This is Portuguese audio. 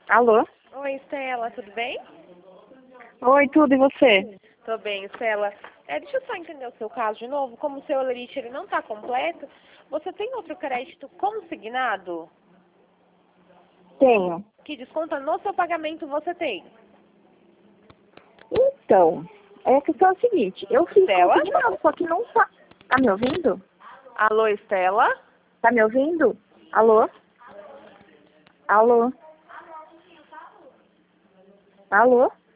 Alô? Oi, Estela, tudo bem? Oi, tudo, e você? Tô bem, Estela. Deixa eu só entender o seu caso de novo. Como o seu lerite ele não está completo, você tem outro crédito consignado Tenho. que desconta no seu pagamento você tem? Então, a questão é a seguinte, eu fiz Estela? consignado, só que não tá... Tá me ouvindo? Alô, Estela? Tá me ouvindo? Alô? Alô? Alô?